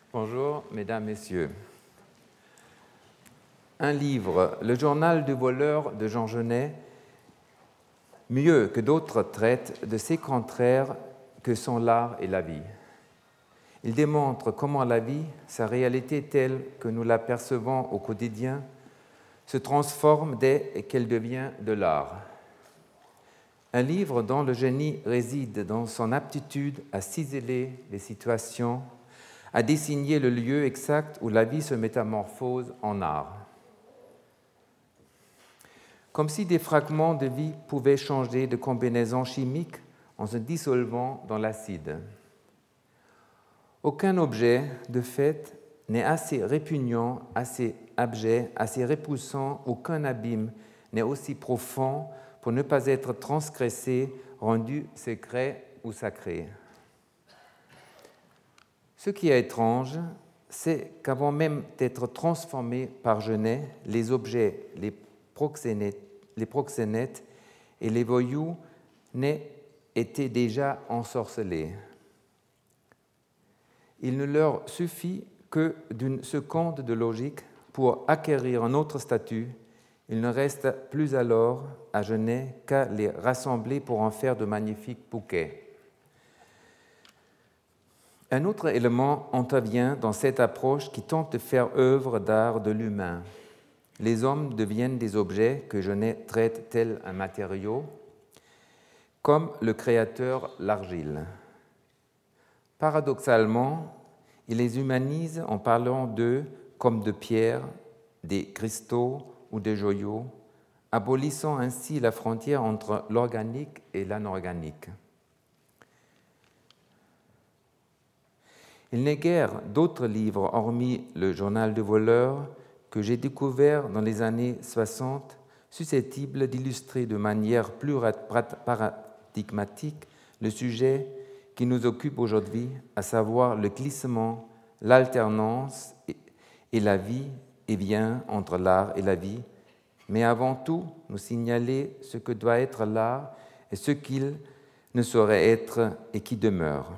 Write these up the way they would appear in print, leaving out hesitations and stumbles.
Bonjour, mesdames, messieurs. Un livre, Le journal du voleur de Jean Genet, mieux que d'autres traite de ces contraires que sont l'art et la vie. Il démontre comment la vie, sa réalité telle que nous l'apercevons au quotidien, se transforme dès qu'elle devient de l'art. Un livre dont le génie réside dans son aptitude à ciseler les situations, à désigner le lieu exact où la vie se métamorphose en art. Comme si des fragments de vie pouvaient changer de combinaison chimique en se dissolvant dans l'acide. Aucun objet, de fait, n'est assez répugnant, assez abject, assez repoussant, aucun abîme n'est aussi profond pour ne pas être transgressé, rendu secret ou sacré. Ce qui est étrange, c'est qu'avant même d'être transformés par Genet, les objets, les proxénètes et les voyous étaient déjà ensorcelés. Il ne leur suffit que d'une seconde de logique pour acquérir un autre statut. Il ne reste plus alors à Genet qu'à les rassembler pour en faire de magnifiques bouquets. Un autre élément intervient dans cette approche qui tente de faire œuvre d'art de l'humain. Les hommes deviennent des objets que Genet traite tel un matériau, comme le créateur l'argile. Paradoxalement, il les humanise en parlant d'eux comme de pierres, des cristaux ou des joyaux, abolissant ainsi la frontière entre l'organique et l'anorganique. Il n'est guère d'autres livres, hormis le journal du voleur, que j'ai découvert dans les années 60, susceptibles d'illustrer de manière plus paradigmatique le sujet qui nous occupe aujourd'hui, à savoir le glissement, l'alternance et la vie et bien entre l'art et la vie, mais avant tout nous signaler ce que doit être l'art et ce qu'il ne saurait être et qui demeure.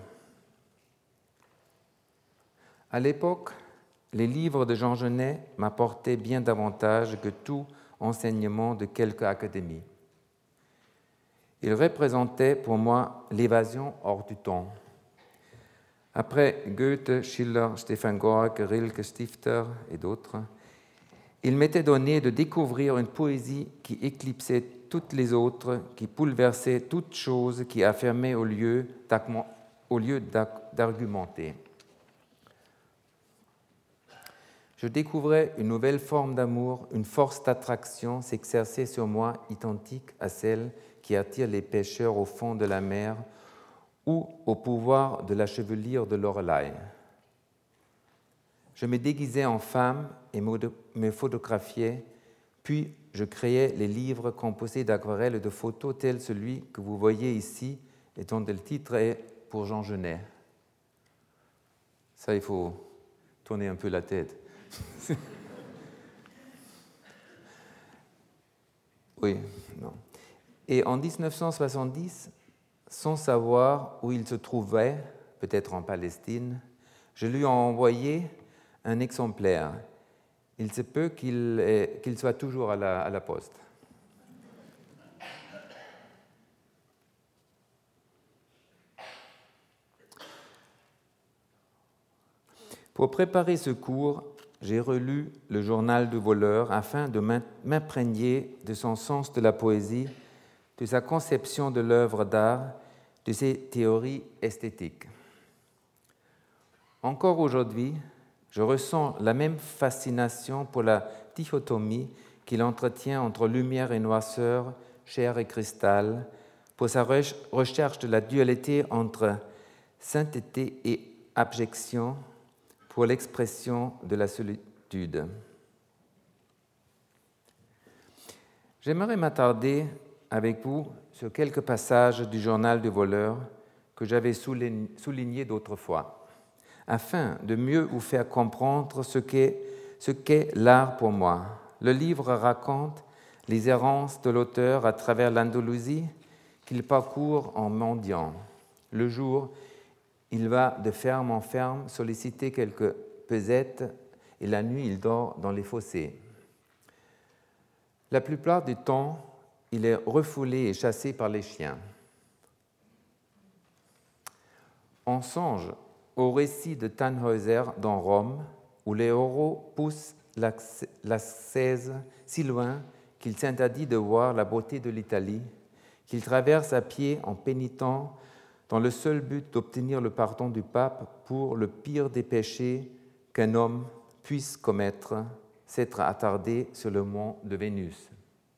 À l'époque, les livres de Jean Genet m'apportaient bien davantage que tout enseignement de quelque académie. Ils représentaient pour moi l'évasion hors du temps. Après Goethe, Schiller, Stefan Gork, Rilke, Stifter et d'autres, il m'était donné de découvrir une poésie qui éclipsait toutes les autres, qui bouleversait toute chose, qui affirmait au lieu d'argumenter. Je découvrais une nouvelle forme d'amour, une force d'attraction s'exercer sur moi identique à celle qui attire les pêcheurs au fond de la mer ou au pouvoir de la chevelure de Loreley. Je me déguisais en femme et me photographiais, puis je créais les livres composés d'aquarelles et de photos tels celui que vous voyez ici et dont le titre est « Pour Jean Genet ». Ça, il faut tourner un peu la tête. Oui, non. Et en 1970, sans savoir où il se trouvait, peut-être en Palestine, je lui ai envoyé un exemplaire. Il se peut qu'il soit toujours à la poste. Pour préparer ce cours, j'ai relu le journal du voleur afin de m'imprégner de son sens de la poésie, de sa conception de l'œuvre d'art, de ses théories esthétiques. Encore aujourd'hui, je ressens la même fascination pour la dichotomie qu'il entretient entre lumière et noirceur, chair et cristal, pour sa recherche de la dualité entre sainteté et abjection, pour l'expression de la solitude. J'aimerais m'attarder avec vous sur quelques passages du journal du voleur que j'avais soulignés d'autrefois, afin de mieux vous faire comprendre ce qu'est l'art pour moi. Le livre raconte les errances de l'auteur à travers l'Andalousie qu'il parcourt en mendiant. Le jour, il va de ferme en ferme solliciter quelques pesettes et la nuit, il dort dans les fossés. La plupart du temps, il est refoulé et chassé par les chiens. On songe au récit de Tannhäuser dans Rome, où les héros poussent l'ascèse si loin qu'il s'interdit de voir la beauté de l'Italie, qu'il traverse à pied en pénitent dans le seul but d'obtenir le pardon du pape pour le pire des péchés qu'un homme puisse commettre, s'être attardé sur le mont de Vénus.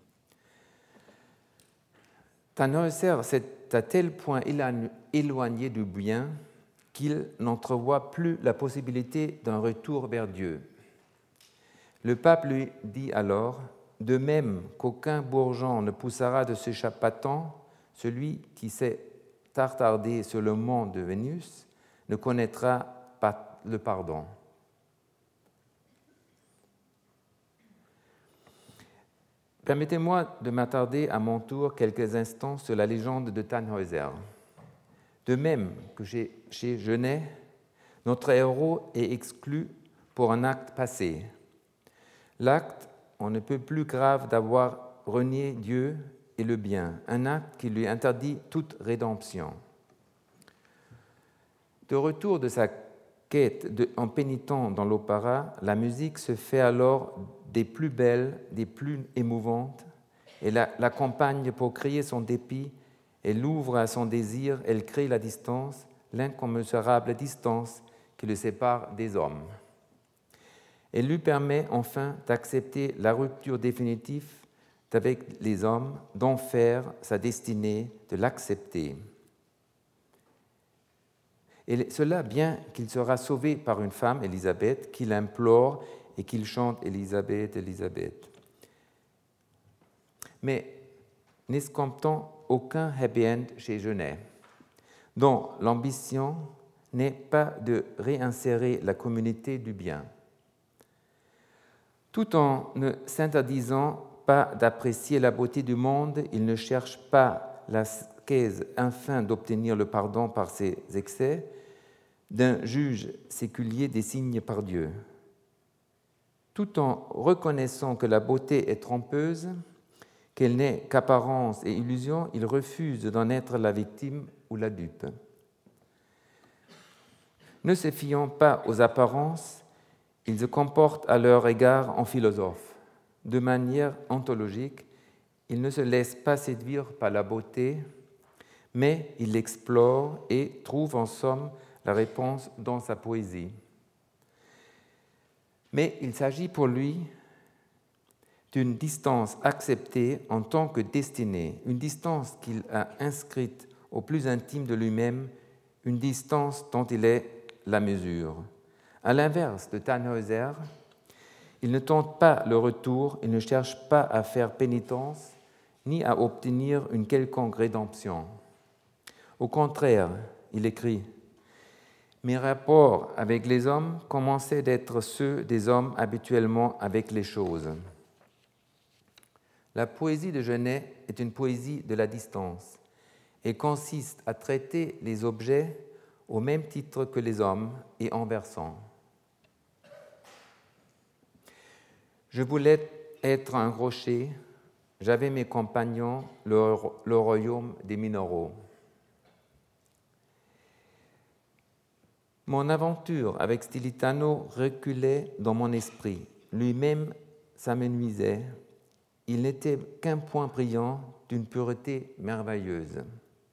Tannhäuser s'est à tel point éloigné du bien qu'il n'entrevoit plus la possibilité d'un retour vers Dieu. Le pape lui dit alors, de même qu'aucun bourgeon ne poussera de ce chapaton, celui qui s'est attardé sur le mont de Vénus ne connaîtra pas le pardon. Permettez-moi de m'attarder à mon tour quelques instants sur la légende de Tannhäuser. De même que chez Genet, notre héros est exclu pour un acte passé. L'acte, on ne peut plus grave d'avoir renié Dieu et le bien, un acte qui lui interdit toute rédemption. De retour de sa quête en pénitent dans l'opéra, la musique se fait alors des plus belles, des plus émouvantes, et l'accompagne pour crier son dépit, elle ouvre à son désir, elle crée la distance, l'incommensurable distance qui le sépare des hommes. Elle lui permet enfin d'accepter la rupture définitive avec les hommes, d'en faire sa destinée, de l'accepter. Et cela bien qu'il sera sauvé par une femme, Élisabeth, qui l'implore et qu'il chante « Élisabeth, Élisabeth ». Mais n'escomptons aucun happy end chez Genet, dont l'ambition n'est pas de réinsérer la communauté du bien. Tout en ne s'interdisant pas d'apprécier la beauté du monde, il ne cherche pas l'ascèse afin d'obtenir le pardon par ses excès d'un juge séculier désigné par Dieu. Tout en reconnaissant que la beauté est trompeuse, qu'elle n'est qu'apparence et illusion, il refuse d'en être la victime ou la dupe. Ne se fiant pas aux apparences, il se comporte à leur égard en philosophe. De manière ontologique, il ne se laisse pas séduire par la beauté, mais il l'explore et trouve en somme la réponse dans sa poésie. Mais il s'agit pour lui d'une distance acceptée en tant que destinée, une distance qu'il a inscrite au plus intime de lui-même, une distance dont il est la mesure. À l'inverse de Tannhäuser, il ne tente pas le retour, il ne cherche pas à faire pénitence, ni à obtenir une quelconque rédemption. Au contraire, il écrit « Mes rapports avec les hommes commençaient d'être ceux des hommes habituellement avec les choses. » La poésie de Genet est une poésie de la distance et consiste à traiter les objets au même titre que les hommes et inversant. Je voulais être un rocher, j'avais mes compagnons, le royaume des minéraux. Mon aventure avec Stilitano reculait dans mon esprit, lui-même s'amenuisait. Il n'était qu'un point brillant d'une pureté merveilleuse.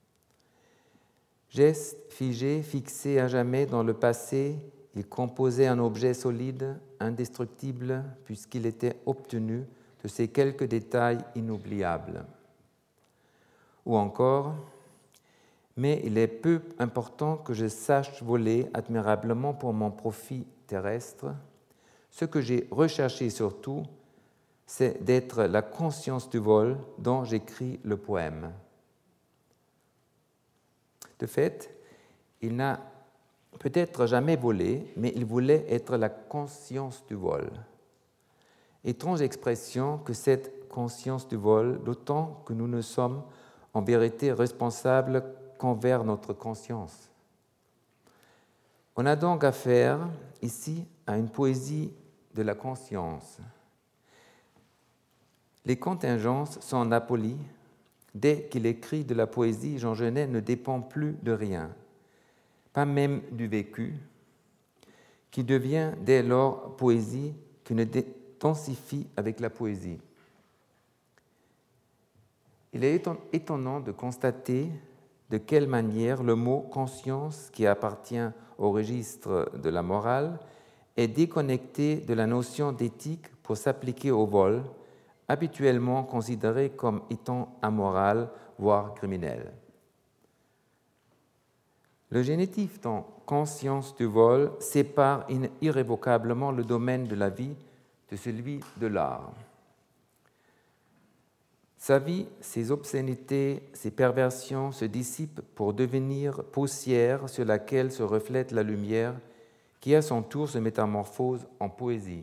Geste figé, fixé à jamais dans le passé, il composait un objet solide, indestructible, puisqu'il était obtenu de ces quelques détails inoubliables. Ou encore, mais il est peu important que je sache voler admirablement pour mon profit terrestre. Ce que j'ai recherché surtout, c'est d'être la conscience du vol dont j'écris le poème. De fait, il n'a peut-être jamais volé, mais il voulait être la conscience du vol. Étrange expression que cette conscience du vol, d'autant que nous ne sommes en vérité responsables qu'envers notre conscience. On a donc affaire ici à une poésie de la conscience. Les contingences sont abolies. Dès qu'il écrit de la poésie, Jean Genet ne dépend plus de rien, pas même du vécu, qui devient dès lors poésie, qui ne densifie avec la poésie. Il est étonnant de constater de quelle manière le mot « conscience », qui appartient au registre de la morale, est déconnecté de la notion d'éthique pour s'appliquer au vol, habituellement considéré comme étant amoral, voire criminel. Le génitif dans conscience du vol sépare irrévocablement le domaine de la vie de celui de l'art. Sa vie, ses obscénités, ses perversions se dissipent pour devenir poussière sur laquelle se reflète la lumière qui à son tour se métamorphose en poésie.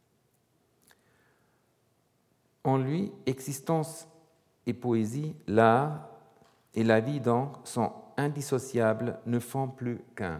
En lui, existence et poésie, l'art et la vie donc sont indissociables, ne font plus qu'un.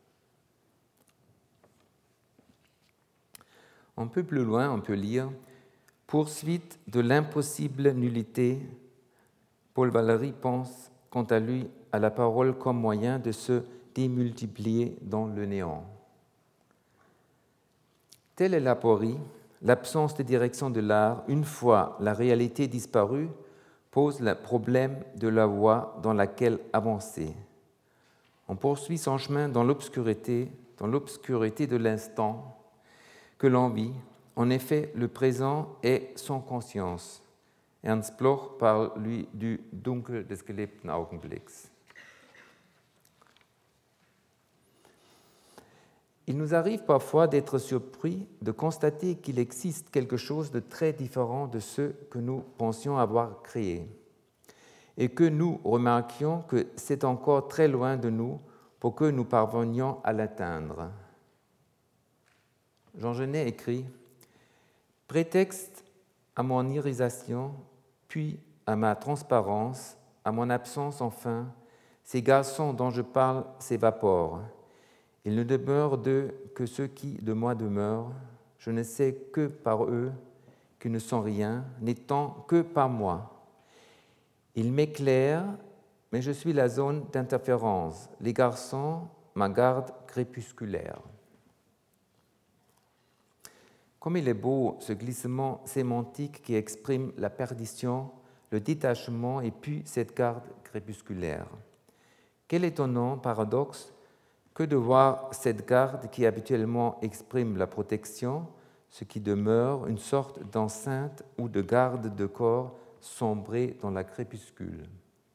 Un peu plus loin, on peut lire « Poursuite de l'impossible nullité », Paul Valéry pense, quant à lui, à la parole comme moyen de se démultiplier dans le néant. Telle est l'aporie, l'absence de direction de l'art, une fois la réalité disparue, pose le problème de la voie dans laquelle avancer. On poursuit son chemin dans l'obscurité de l'instant que l'on vit. En effet, le présent est sans conscience. Ernst Bloch parle, lui, du Dunkel des gelebten Augenblicks. Il nous arrive parfois d'être surpris de constater qu'il existe quelque chose de très différent de ce que nous pensions avoir créé et que nous remarquions que c'est encore très loin de nous pour que nous parvenions à l'atteindre. Jean Genet écrit « Prétexte à mon irisation, puis à ma transparence, à mon absence enfin, ces garçons dont je parle s'évaporent. Il ne demeure d'eux que ceux qui de moi demeurent. Je ne sais que par eux, qui ne sont rien, n'étant que par moi. Ils m'éclairent, mais je suis la zone d'interférence. Les garçons, ma garde crépusculaire. » Comme il est beau ce glissement sémantique qui exprime la perdition, le détachement et puis cette garde crépusculaire. Quel étonnant paradoxe que de voir cette garde qui habituellement exprime la protection, ce qui demeure une sorte d'enceinte ou de garde de corps sombrer dans la crépuscule.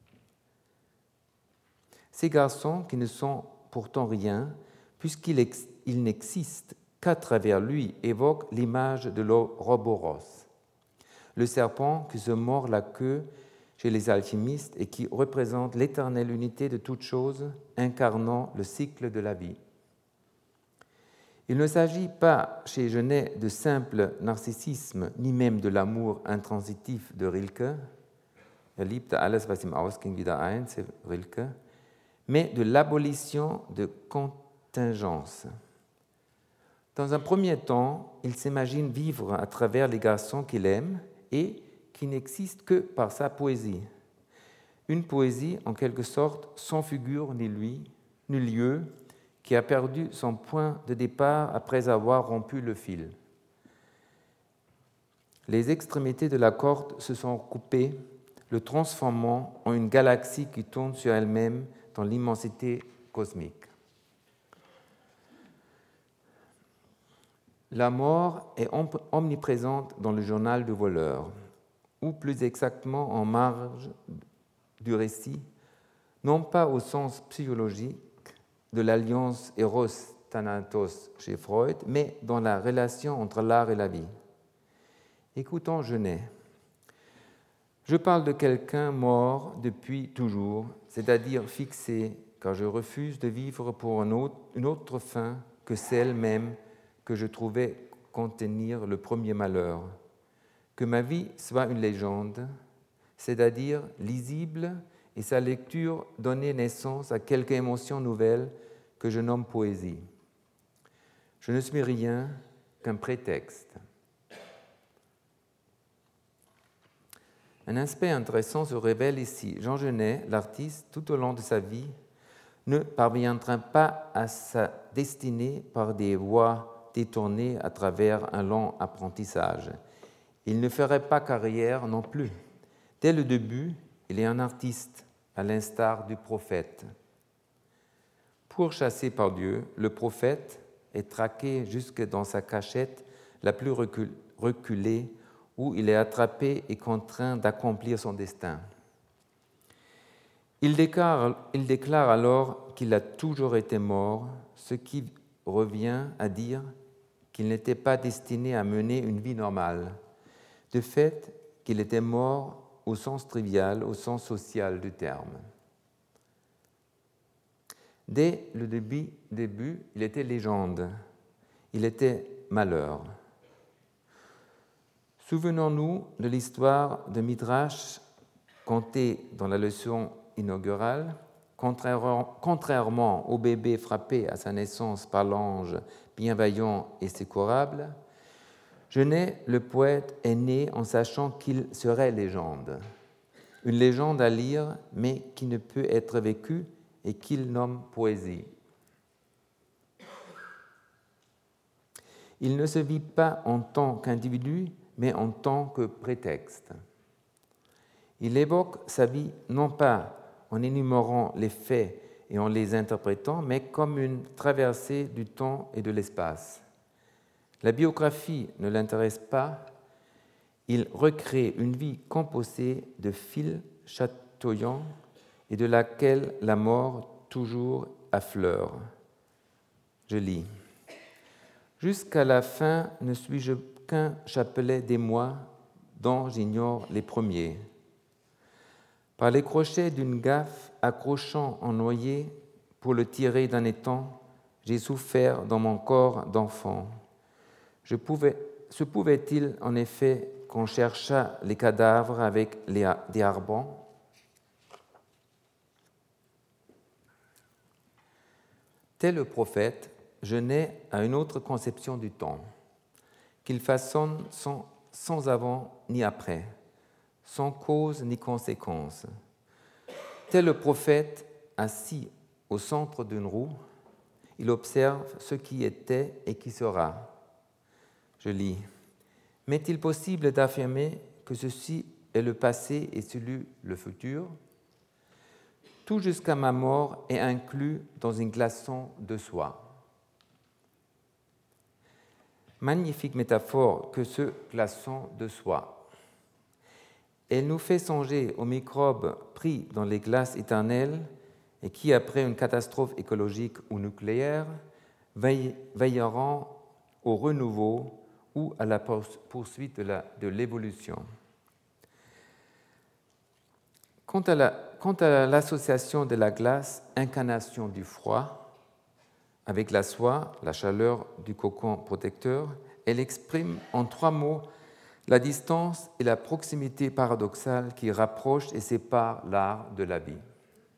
Ces garçons qui ne sont pourtant rien, puisqu'ils n'existent qu'à travers lui, évoquent l'image de l'Ouroboros, le serpent qui se mord la queue chez les alchimistes et qui représente l'éternelle unité de toutes choses, incarnant le cycle de la vie. Il ne s'agit pas chez Genet de simple narcissisme, ni même de l'amour intransitif de Rilke, liebte alles, was ihm ausging, wieder ein, c'est Rilke, mais de l'abolition de contingence. Dans un premier temps, il s'imagine vivre à travers les garçons qu'il aime et qui n'existent que par sa poésie. Une poésie, en quelque sorte, sans figure ni lieu, qui a perdu son point de départ après avoir rompu le fil. Les extrémités de la corde se sont coupées, le transformant en une galaxie qui tourne sur elle-même dans l'immensité cosmique. La mort est omniprésente dans le journal du voleur, ou plus exactement en marge du récit, non pas au sens psychologique de l'alliance Eros-Thanatos chez Freud, mais dans la relation entre l'art et la vie. Écoutons Genet. Je parle de quelqu'un mort depuis toujours, c'est-à-dire fixé, car je refuse de vivre pour une autre fin que celle même que je trouvais contenir le premier malheur. Que ma vie soit une légende, c'est-à-dire lisible et sa lecture donner naissance à quelque émotion nouvelle que je nomme poésie. Je ne suis rien qu'un prétexte. Un aspect intéressant se révèle ici. Jean Genet, l'artiste, tout au long de sa vie, ne parviendra pas à sa destinée par des voies détournées à travers un long apprentissage. Il ne ferait pas carrière non plus. Dès le début, il est un artiste, à l'instar du prophète. Pourchassé par Dieu, le prophète est traqué jusque dans sa cachette la plus reculée, où il est attrapé et contraint d'accomplir son destin. Il déclare alors qu'il a toujours été mort, ce qui revient à dire qu'il n'était pas destiné à mener une vie normale. De fait, qu'il était mort au sens trivial, au sens social du terme. Dès le début, il était légende, il était malheur. Souvenons-nous de l'histoire de Midrash contée dans la leçon inaugurale. Contrairement au bébé frappé à sa naissance par l'ange bienveillant et secourable, Genet, le poète, est né en sachant qu'il serait légende. Une légende à lire, mais qui ne peut être vécue et qu'il nomme poésie. Il ne se vit pas en tant qu'individu, mais en tant que prétexte. Il évoque sa vie non pas en énumérant les faits et en les interprétant, mais comme une traversée du temps et de l'espace. La biographie ne l'intéresse pas, il recrée une vie composée de fils chatoyants et de laquelle la mort toujours affleure. Je lis. Jusqu'à la fin ne suis-je qu'un chapelet d'émoi dont j'ignore les premiers. Par les crochets d'une gaffe accrochant en noyer pour le tirer d'un étang, j'ai souffert dans mon corps d'enfant. Se pouvait-il en effet qu'on cherchât les cadavres avec des harbans? Tel le prophète, Genet a une autre conception du temps, qu'il façonne sans avant ni après, sans cause ni conséquence. Tel le prophète, assis au centre d'une roue, il observe ce qui était et qui sera. Je lis. M'est-il possible d'affirmer que ceci est le passé et celui le futur? Tout jusqu'à ma mort est inclus dans une glaçon de soi. Magnifique métaphore que ce glaçon de soi. Elle nous fait songer aux microbes pris dans les glaces éternelles et qui, après une catastrophe écologique ou nucléaire, veilleront au renouveau ou à la poursuite de l'évolution. Quant à l'association de la glace, incarnation du froid, avec la soie, la chaleur du cocon protecteur, elle exprime en 3 mots la distance et la proximité paradoxale qui rapprochent et séparent l'art de la vie.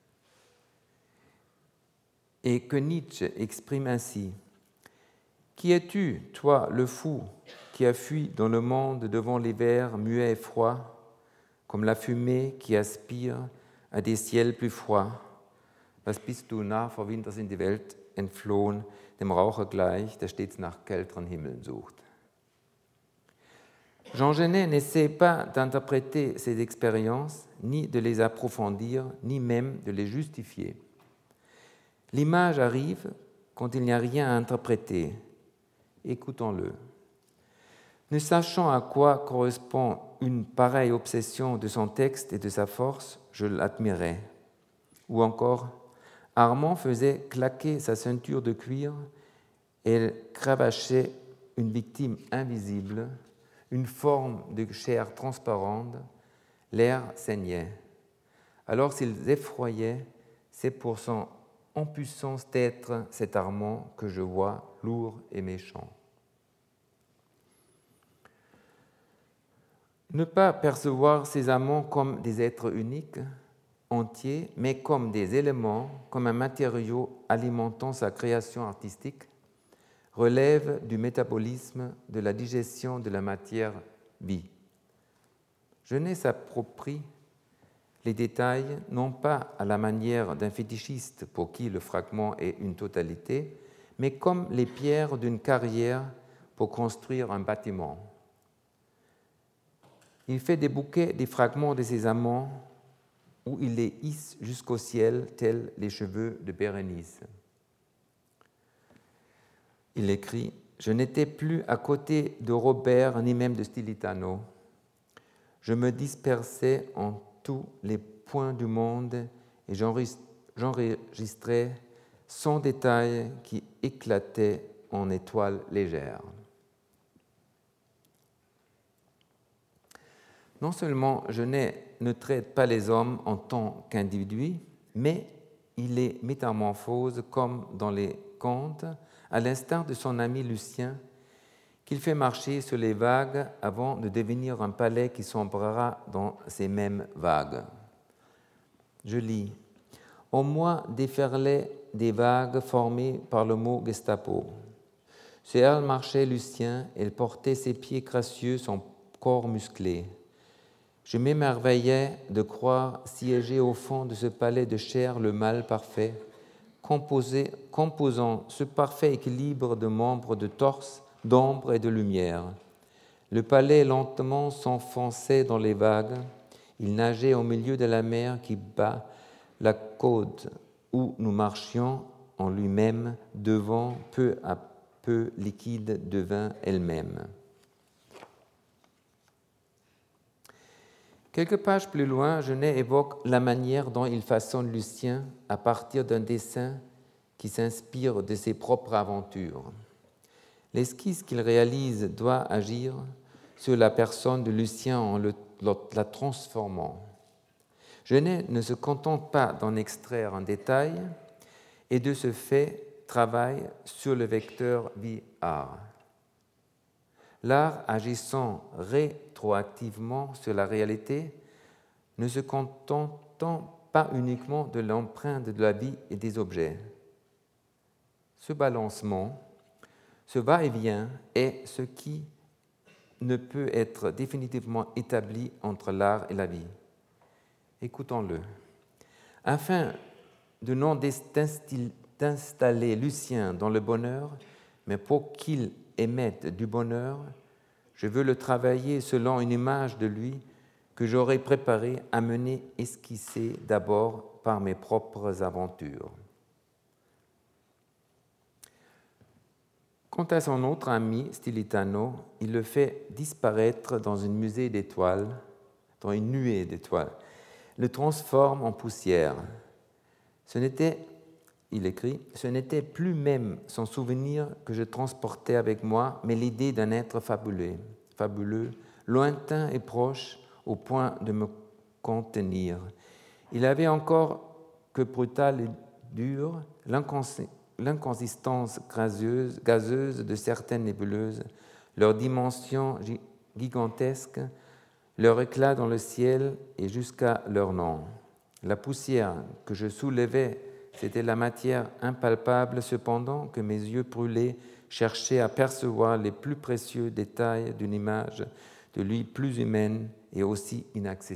Et que Nietzsche exprime ainsi. Qui es-tu, toi, le fou, qui as fui dans le monde devant l'hiver muet et froid, comme la fumée qui aspire à des ciels plus froids? Was bist du nah vor Winters in die Welt entflohen, dem Raucher gleich, der stets nach kälteren Himmeln sucht. Jean Genet n'essaie pas d'interpréter ces expériences, ni de les approfondir, ni même de les justifier. L'image arrive quand il n'y a rien à interpréter. Écoutons-le. Ne sachant à quoi correspond une pareille obsession de son texte et de sa force, je l'admirais. Ou encore, Armand faisait claquer sa ceinture de cuir et elle cravachait une victime invisible, une forme de chair transparente, l'air saignait. Alors s'ils effroyaient, c'est pour son impuissance d'être cet Armand que je vois lourd et méchant. Ne pas percevoir ces amants comme des êtres uniques, entier, mais comme des éléments, comme un matériau alimentant sa création artistique, relève du métabolisme, de la digestion de la matière vie. Genet s'approprie les détails, non pas à la manière d'un fétichiste pour qui le fragment est une totalité, mais comme les pierres d'une carrière pour construire un bâtiment. Il fait des bouquets des fragments de ses amants où il les hisse jusqu'au ciel, tels les cheveux de Bérénice. Il écrit « Je n'étais plus à côté de Robert ni même de Stilitano. Je me dispersais en tous les points du monde et j'enregistrais 100 détails qui éclataient en étoiles légères. » Non seulement Genet ne traite pas les hommes en tant qu'individus, mais il les métamorphose comme dans les contes, à l'instar de son ami Lucien, qu'il fait marcher sur les vagues avant de devenir un palais qui sombrera dans ces mêmes vagues. Je lis « En moi déferlaient des vagues formées par le mot Gestapo. Sur elle marchait Lucien, elle portait ses pieds gracieux, son corps musclé. Je m'émerveillais de croire siéger au fond de ce palais de chair le mal parfait, composant ce parfait équilibre de membres de torse, d'ombre et de lumière. Le palais lentement s'enfonçait dans les vagues, il nageait au milieu de la mer qui bat la côte où nous marchions en lui-même, devant peu à peu liquide devint elle-même. » Quelques pages plus loin, Genet évoque la manière dont il façonne Lucien à partir d'un dessin qui s'inspire de ses propres aventures. L'esquisse qu'il réalise doit agir sur la personne de Lucien en la transformant. Genet ne se contente pas d'en extraire un détail et de ce fait travaille sur le vecteur vie-art. L'art agissant rétroactivement sur la réalité ne se contentant pas uniquement de l'empreinte de la vie et des objets. Ce balancement, ce va-et-vient est ce qui ne peut être définitivement établi entre l'art et la vie. Écoutons-le. Afin de non d'installer Lucien dans le bonheur, mais pour qu'il émette du bonheur, je veux le travailler selon une image de lui que j'aurais préparée, amenée, esquissée d'abord par mes propres aventures. Quant à son autre ami, Stilitano, il le fait disparaître dans une nuée d'étoiles, le transforme en poussière. Il écrit, « Ce n'était plus même son souvenir que je transportais avec moi, mais l'idée d'un être fabuleux, lointain et proche, au point de me contenir. Il avait encore que brutale et dure l'inconsistance gazeuse de certaines nébuleuses, leur dimension gigantesque, leur éclat dans le ciel et jusqu'à leur nom. La poussière que je soulevais, c'était la matière impalpable, cependant que mes yeux brûlés cherchaient à percevoir les plus précieux détails d'une image de lui plus humaine et aussi inaccessible. »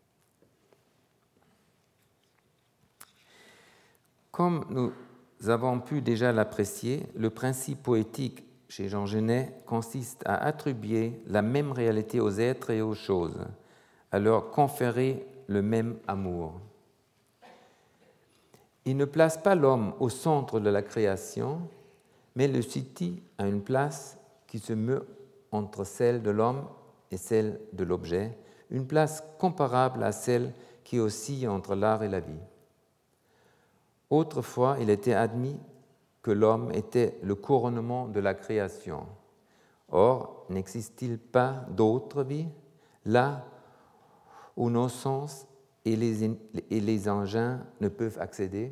Comme nous avons pu déjà l'apprécier, le principe poétique chez Jean Genet consiste à attribuer la même réalité aux êtres et aux choses, à leur conférer le même amour. Il ne place pas l'homme au centre de la création, mais le situe à une place qui se meut entre celle de l'homme et celle de l'objet, une place comparable à celle qui oscille entre l'art et la vie. Autrefois, il était admis que l'homme était le couronnement de la création. Or, n'existe-t-il pas d'autre vie, là où nos sens et les engins ne peuvent accéder?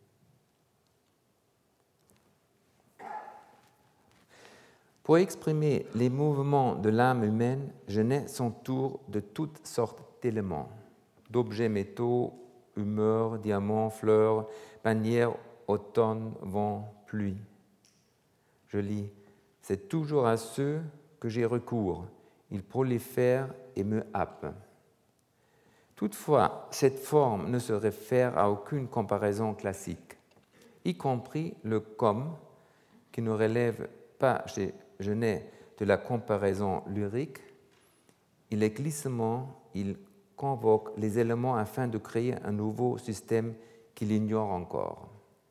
Pour exprimer les mouvements de l'âme humaine, Genet s'entoure de toutes sortes d'éléments. d'objets métaux, humeurs, diamants, fleurs, bannières, automne, vent, pluie. Je lis, c'est toujours à ceux que j'ai recours. Ils prolifèrent et me happent. Toutefois, cette forme ne se réfère à aucune comparaison classique, y compris le comme, qui ne relève pas chez Genet de la comparaison lyrique. Il est glissement, il convoque les éléments afin de créer un nouveau système qu'il ignore encore.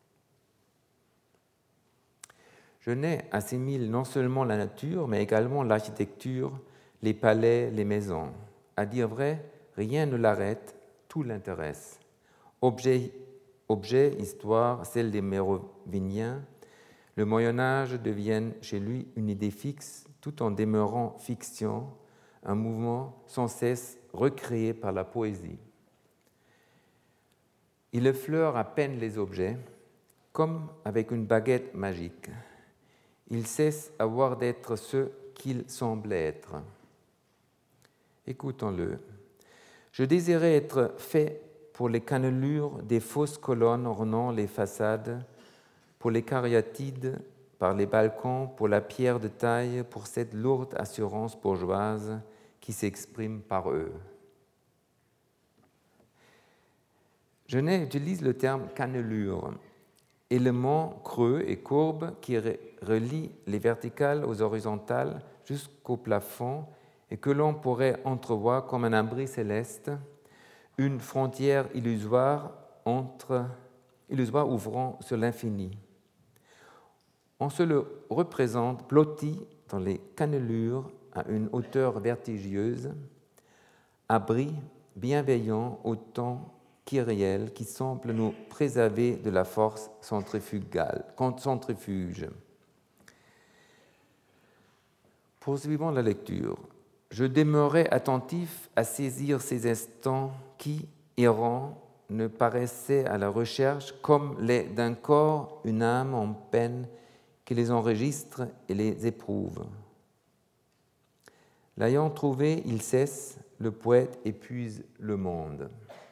Genet assimile non seulement la nature, mais également l'architecture, les palais, les maisons. À dire vrai, rien ne l'arrête, tout l'intéresse. Objet, histoire, celle des Mérovingiens, le Moyen-Âge devient chez lui une idée fixe, tout en demeurant fiction, un mouvement sans cesse recréé par la poésie. Il effleure à peine les objets, comme avec une baguette magique. Il cesse à voir d'être ce qu'il semble être. Écoutons-le. Je désirais être fait pour les cannelures des fausses colonnes ornant les façades, pour les cariatides par les balcons, pour la pierre de taille, pour cette lourde assurance bourgeoise qui s'exprime par eux. Genet utilise le terme cannelure, élément creux et courbe qui relie les verticales aux horizontales jusqu'au plafond et que l'on pourrait entrevoir comme un abri céleste, une frontière illusoire ouvrant sur l'infini. On se le représente blotti dans les cannelures à une hauteur vertigineuse, abri bienveillant autant qu'irréel qui semble nous préserver de la force centrifuge. Poursuivons la lecture. Je demeurais attentif à saisir ces instants qui, errants, ne paraissaient à la recherche comme les d'un corps, une âme en peine qui les enregistre et les éprouve. L'ayant trouvé, il cesse, le poète épuise le monde.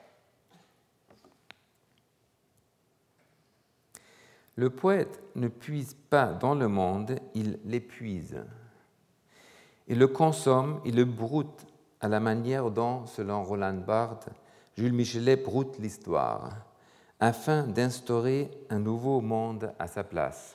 Le poète ne puise pas dans le monde, il l'épuise. Il le consomme, il le broute à la manière dont, selon Roland Barthes, Jules Michelet broute l'histoire, afin d'instaurer un nouveau monde à sa place.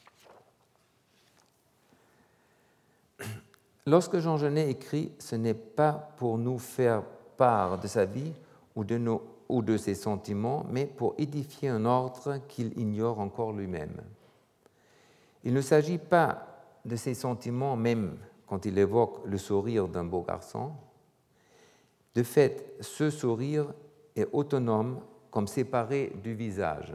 Lorsque Jean Genet écrit, ce n'est pas pour nous faire part de sa vie ou de ses sentiments, mais pour édifier un ordre qu'il ignore encore lui-même. Il ne s'agit pas de ses sentiments même quand il évoque le sourire d'un beau garçon. De fait, ce sourire est autonome comme séparé du visage.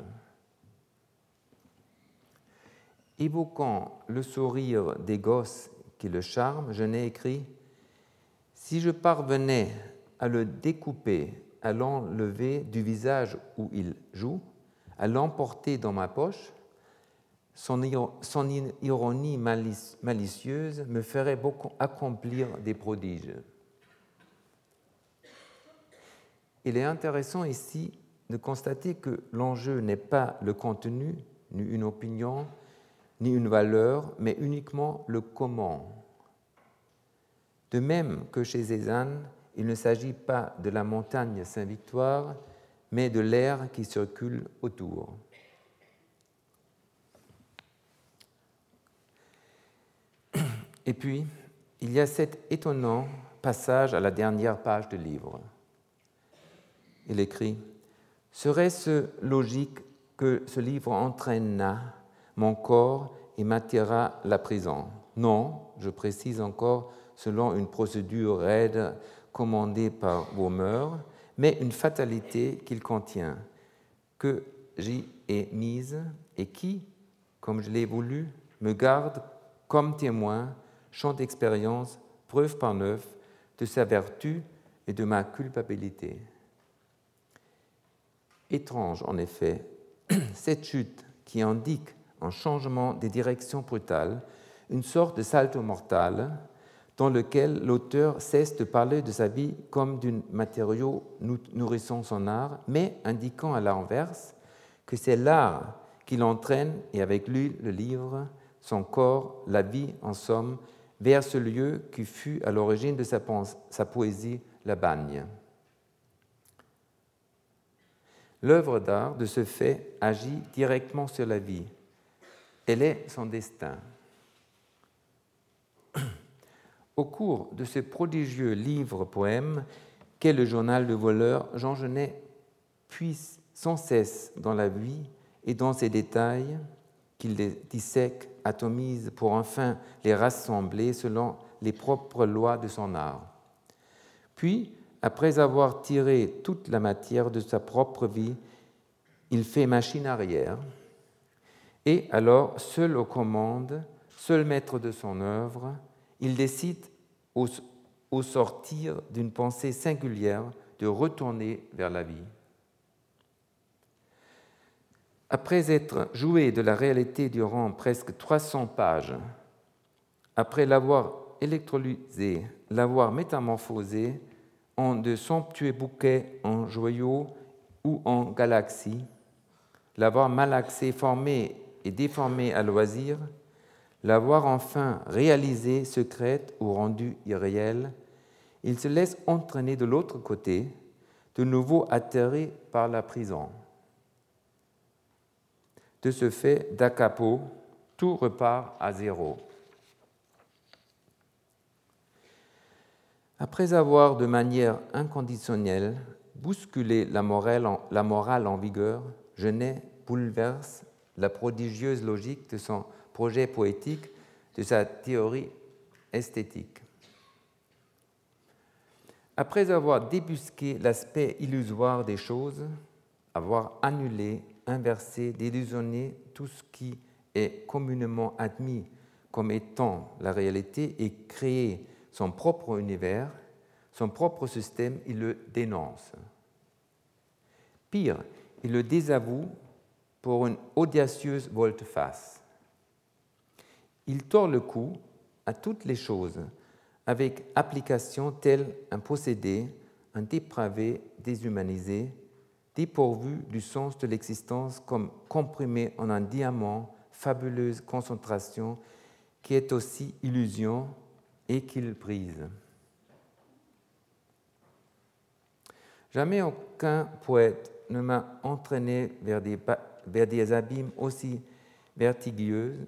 Évoquant le sourire des gosses qui le charment, Genet écrit « Si je parvenais à le découper, à l'enlever du visage où il joue, à l'emporter dans ma poche, son ironie malicieuse me ferait beaucoup accomplir des prodiges. » Il est intéressant ici de constater que l'enjeu n'est pas le contenu, ni une opinion, ni une valeur, mais uniquement le comment. De même que chez Cézanne, il ne s'agit pas de la montagne Saint-Victoire, mais de l'air qui circule autour. Et puis, il y a cet étonnant passage à la dernière page du livre. Il écrit « Serait-ce logique que ce livre entraînât mon corps et m'attira la prison ? Non, je précise encore, selon une procédure raide commandée par vos mœurs, mais une fatalité qu'il contient, que j'y ai mise et qui, comme je l'ai voulu, me garde comme témoin, champ d'expérience, preuve par neuf, de sa vertu et de ma culpabilité. » Étrange, en effet, cette chute qui indique un changement des directions brutales, une sorte de salto mortal, dans lequel l'auteur cesse de parler de sa vie comme d'un matériau nourrissant son art, mais indiquant à l'inverse que c'est l'art qui l'entraîne et avec lui le livre, son corps, la vie en somme, vers ce lieu qui fut à l'origine de sa poésie, la Bagne. L'œuvre d'art, de ce fait, agit directement sur la vie. Elle est son destin. Au cours de ce prodigieux livre-poème qu'est le journal de voleur, Jean Genet puise sans cesse dans la vie et dans ses détails qu'il les dissèque, atomise pour enfin les rassembler selon les propres lois de son art. Puis, après avoir tiré toute la matière de sa propre vie, il fait machine arrière et alors, seul aux commandes, seul maître de son œuvre, il décide, au sortir d'une pensée singulière, de retourner vers la vie. Après être joué de la réalité durant presque 300 pages, après l'avoir électrolysé, l'avoir métamorphosé en de somptueux bouquets, en joyaux ou en galaxies, l'avoir malaxé, formé et déformé à loisir, l'avoir enfin réalisé secrète ou rendue irréelle, il se laisse entraîner de l'autre côté, de nouveau atterré par la prison. De ce fait, da capo, tout repart à zéro. Après avoir de manière inconditionnelle bousculé la morale en vigueur, Genet bouleverse la prodigieuse logique de son projet poétique, de sa théorie esthétique. Après avoir débusqué l'aspect illusoire des choses, avoir annulé, inversé, délusionné tout ce qui est communément admis comme étant la réalité et créé son propre univers, son propre système, il le dénonce. Pire, il le désavoue pour une audacieuse volte-face. Il tord le cou à toutes les choses, avec application telle un possédé, un dépravé, déshumanisé, dépourvu du sens de l'existence comme comprimé en un diamant, fabuleuse concentration, qui est aussi illusion et qu'il brise. Jamais aucun poète ne m'a entraîné vers des abîmes aussi vertigineux,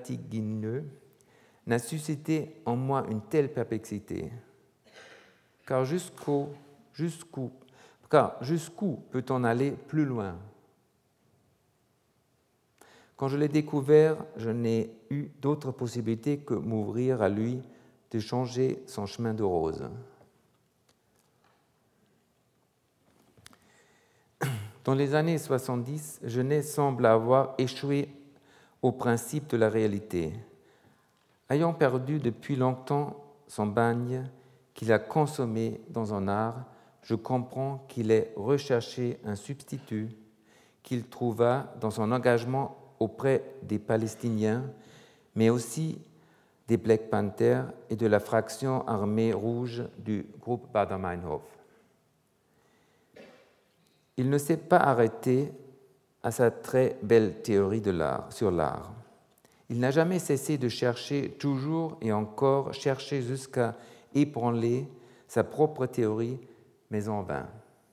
n'a suscité en moi une telle perplexité. Car jusqu'où peut-on aller plus loin? Quand je l'ai découvert, je n'ai eu d'autre possibilité que m'ouvrir à lui, de changer son chemin de rose. Dans les années 70, Genet semble avoir échoué au principe de la réalité. Ayant perdu depuis longtemps son bagne qu'il a consommé dans un art, je comprends qu'il ait recherché un substitut qu'il trouva dans son engagement auprès des Palestiniens, mais aussi des Black Panthers et de la fraction armée rouge du groupe Baader-Meinhof. Il ne s'est pas arrêté à sa très belle théorie sur l'art. Il n'a jamais cessé de chercher, toujours et encore, chercher jusqu'à ébranler sa propre théorie, mais en vain.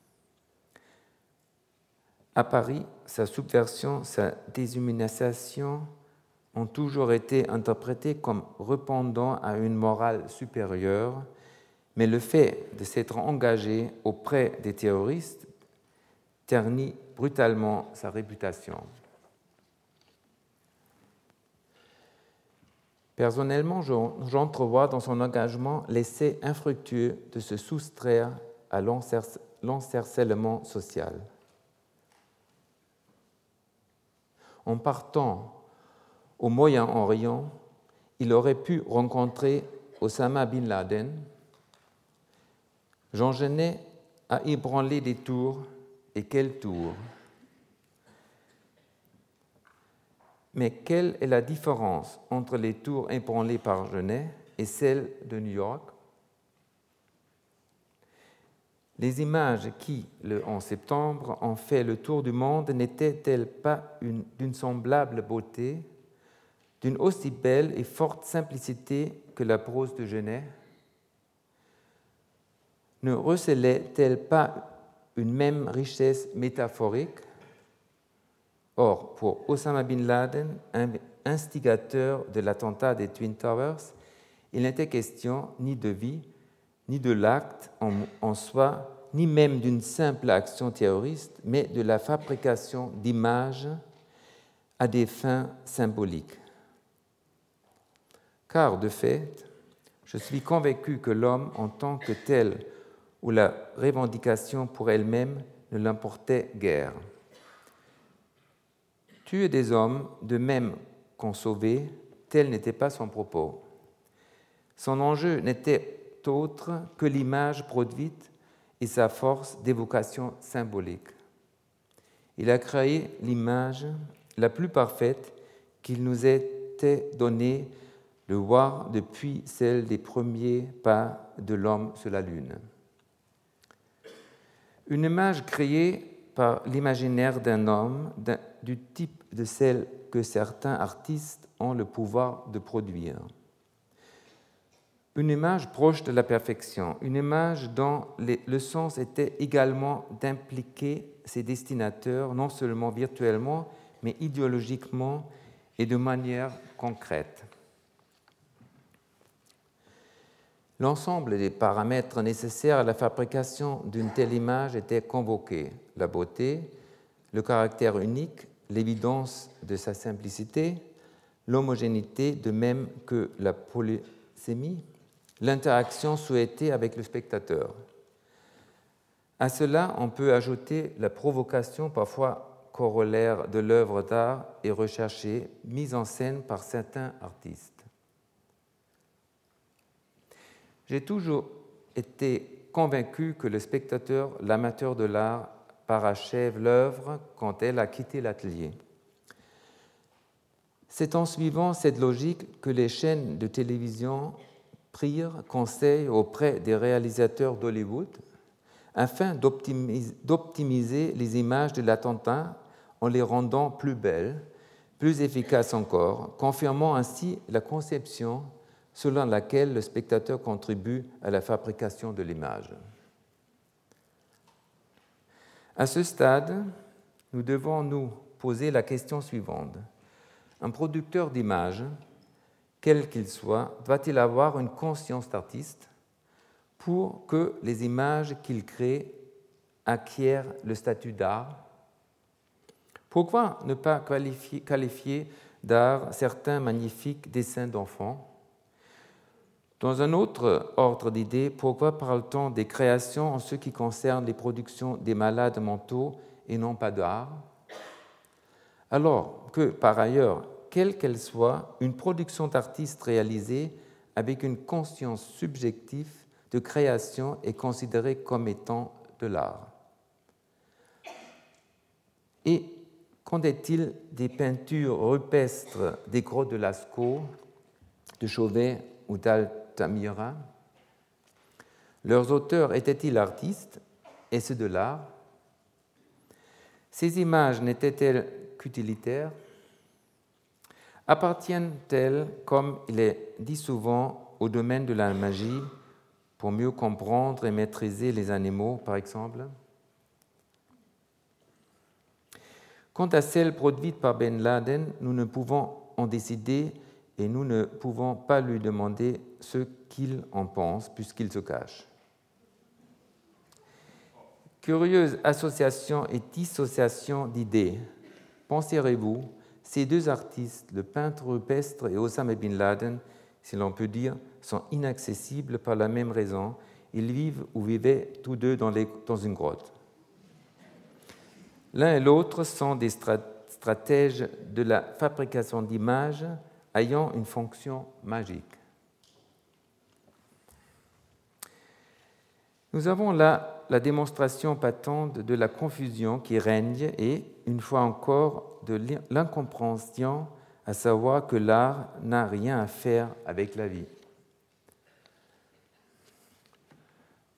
À Paris, sa subversion, sa déshumanisation ont toujours été interprétées comme répondant à une morale supérieure, mais le fait de s'être engagé auprès des terroristes ternit brutalement sa réputation. Personnellement, j'entrevois dans son engagement l'essai infructueux de se soustraire à l'encercellement social. En partant au Moyen-Orient, il aurait pu rencontrer Osama Bin Laden. Jean Genet a ébranlé des tours, et quelles tours! Mais quelle est la différence entre les tours ébranlées par Genet et celle de New York. Les images qui, le 11 septembre, ont fait le tour du monde n'étaient-elles pas d'une semblable beauté, d'une aussi belle et forte simplicité que la prose de Genet? Ne recelaient-elles pas une même richesse métaphorique? Or, pour Osama Bin Laden, instigateur de l'attentat des Twin Towers, il n'était question ni de vie, ni de l'acte en soi, ni même d'une simple action terroriste, mais de la fabrication d'images à des fins symboliques. Car, de fait, je suis convaincu que l'homme, en tant que tel, ou la revendication pour elle-même, ne l'importait guère. Tuer des hommes, de même qu'en sauver, tel n'était pas son propos. Son enjeu n'était autre que l'image produite et sa force d'évocation symbolique. Il a créé l'image la plus parfaite qu'il nous était donné de voir depuis celle des premiers pas de l'homme sur la Lune. Une image créée par l'imaginaire d'un homme du type de celle que certains artistes ont le pouvoir de produire. Une image proche de la perfection, une image dont le sens était également d'impliquer ses destinataires, non seulement virtuellement, mais idéologiquement et de manière concrète. L'ensemble des paramètres nécessaires à la fabrication d'une telle image étaient convoqués: la beauté, le caractère unique, l'évidence de sa simplicité, l'homogénéité de même que la polysémie, l'interaction souhaitée avec le spectateur. À cela, on peut ajouter la provocation parfois corollaire de l'œuvre d'art et recherchée, mise en scène par certains artistes. J'ai toujours été convaincu que le spectateur, l'amateur de l'art, parachève l'œuvre quand elle a quitté l'atelier. C'est en suivant cette logique que les chaînes de télévision prirent conseil auprès des réalisateurs d'Hollywood afin d'optimiser les images de l'attentat en les rendant plus belles, plus efficaces encore, confirmant ainsi la conception selon laquelle le spectateur contribue à la fabrication de l'image. À ce stade, nous devons nous poser la question suivante. Un producteur d'images, quel qu'il soit, doit-il avoir une conscience d'artiste pour que les images qu'il crée acquièrent le statut d'art? Pourquoi ne pas qualifier d'art certains magnifiques dessins d'enfants? Dans un autre ordre d'idées, pourquoi parle-t-on des créations en ce qui concerne les productions des malades mentaux et non pas d'art? Alors que, par ailleurs, quelle qu'elle soit, une production d'artiste réalisée avec une conscience subjective de création est considérée comme étant de l'art. Et qu'en est-il des peintures rupestres des grottes de Lascaux, de Chauvet ou d'Altamira? Leurs auteurs étaient-ils artistes? Est-ce de l'art? Ces images n'étaient-elles qu'utilitaires? Appartiennent-elles, comme il est dit souvent, au domaine de la magie pour mieux comprendre et maîtriser les animaux, par exemple? Quant à celles produites par Ben Laden, nous ne pouvons en décider et nous ne pouvons pas lui demander ce qu'il en pense puisqu'il se cache. Curieuse association et dissociation d'idées. Penserez-vous, ces deux artistes, le peintre rupestre et Osama Bin Laden, si l'on peut dire, sont inaccessibles par la même raison. Ils vivent ou vivaient tous deux dans une grotte. L'un et l'autre sont des stratèges de la fabrication d'images ayant une fonction magique. Nous avons là la démonstration patente de la confusion qui règne et, une fois encore, de l'incompréhension, à savoir que l'art n'a rien à faire avec la vie.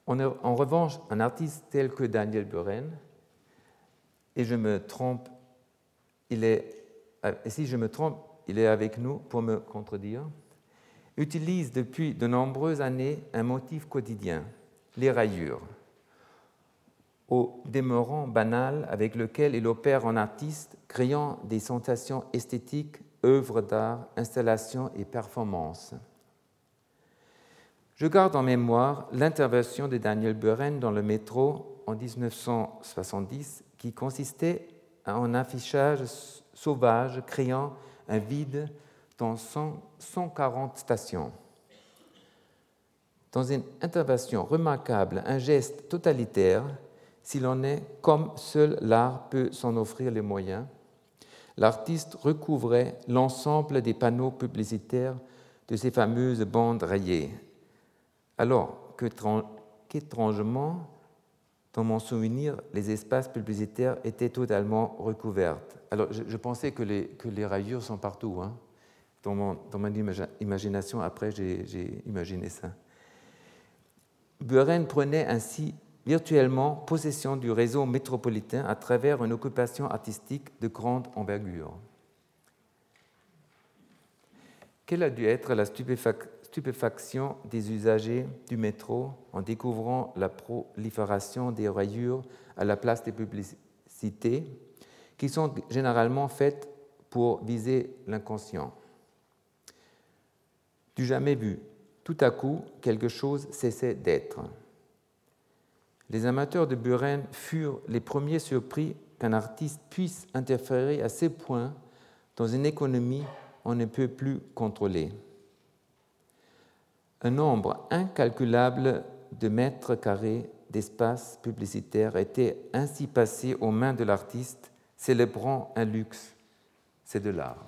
En revanche, un artiste tel que Daniel Buren, et je me trompe, et si je me trompe, il est avec nous pour me contredire, utilise depuis de nombreuses années un motif quotidien, les rayures, au demeurant banal avec lequel il opère en artiste, créant des sensations esthétiques, œuvres d'art, installations et performances. Je garde en mémoire l'intervention de Daniel Buren dans le métro en 1970 qui consistait en un affichage sauvage créant un vide dans 140 stations. Dans une intervention remarquable, un geste totalitaire, s'il en est comme seul l'art peut s'en offrir les moyens, l'artiste recouvrait l'ensemble des panneaux publicitaires de ces fameuses bandes rayées. Alors qu'étrangement, dans mon souvenir, les espaces publicitaires étaient totalement recouverts. Alors, je pensais que les rayures sont partout. Hein. Dans mon imagination, après, j'ai imaginé ça. Buren prenait ainsi virtuellement possession du réseau métropolitain à travers une occupation artistique de grande envergure. Quelle a dû être la stupéfaction des usagers du métro en découvrant la prolifération des rayures à la place des publicités, qui sont généralement faites pour viser l'inconscient. Du jamais vu, tout à coup, quelque chose cessait d'être. Les amateurs de Buren furent les premiers surpris qu'un artiste puisse interférer à ce point dans une économie on ne peut plus contrôler. Un nombre incalculable de mètres carrés d'espace publicitaire était ainsi passé aux mains de l'artiste, célébrant un luxe, c'est de l'art.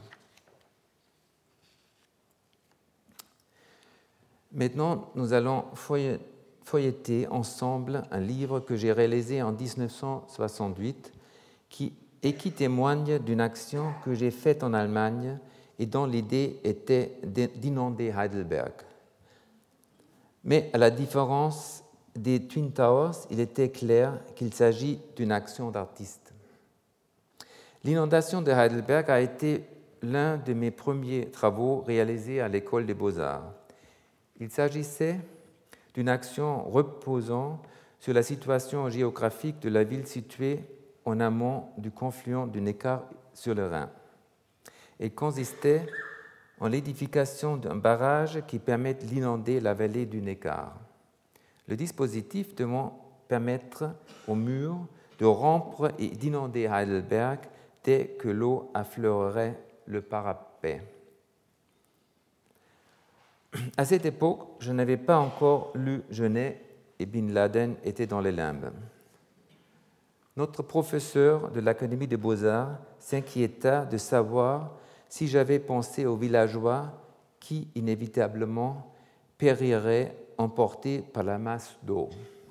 Maintenant, nous allons feuilleter ensemble un livre que j'ai réalisé en 1968 qui témoigne d'une action que j'ai faite en Allemagne et dont l'idée était d'inonder Heidelberg. Mais à la différence des Twin Towers, il était clair qu'il s'agit d'une action d'artiste. L'inondation de Heidelberg a été l'un de mes premiers travaux réalisés à l'École des Beaux-Arts. Il s'agissait d'une action reposant sur la situation géographique de la ville située en amont du confluent du Neckar sur le Rhin. Elle consistait en l'édification d'un barrage qui permet d'inonder la vallée du Neckar. Le dispositif devant permettre aux murs de rompre et d'inonder Heidelberg dès que l'eau affleurerait le parapet. À cette époque, je n'avais pas encore lu Genet et Bin Laden était dans les limbes. Notre professeur de l'Académie des Beaux-Arts s'inquiéta de savoir si j'avais pensé aux villageois qui, inévitablement, périraient emportés par la masse d'eau.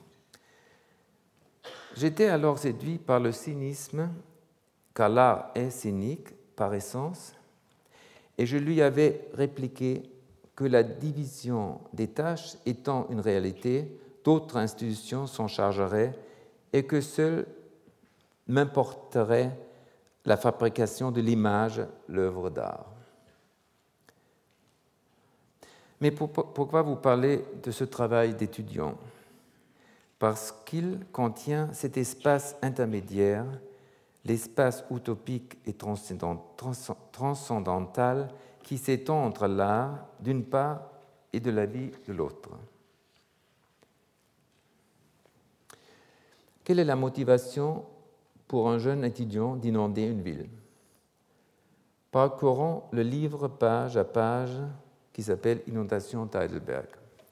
J'étais alors séduit par le cynisme, car l'art est cynique par essence, et je lui avais répliqué que la division des tâches étant une réalité, d'autres institutions s'en chargeraient et que seul m'importerait la fabrication de l'image, l'œuvre d'art. Mais pourquoi vous parler de ce travail d'étudiant ? Parce qu'il contient cet espace intermédiaire, l'espace utopique et transcendantal qui s'étend entre l'art, d'une part, et de la vie de l'autre. Quelle est la motivation pour un jeune étudiant d'inonder une ville ? Parcourons le livre page à page qui s'appelle « Inondation d'Heidelberg ».